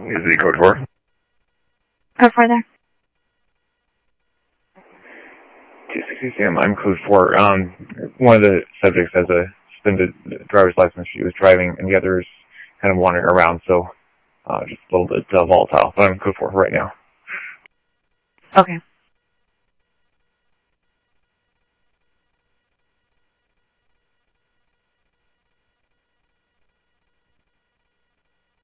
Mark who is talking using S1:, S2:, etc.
S1: Is the code 4?
S2: Code 4 there.
S1: 260 Sam, I'm code 4. One of the subjects has a suspended driver's license. She was driving, and the other is kind of wandering around, so just a little bit volatile. But I'm code 4 right now.
S2: Okay.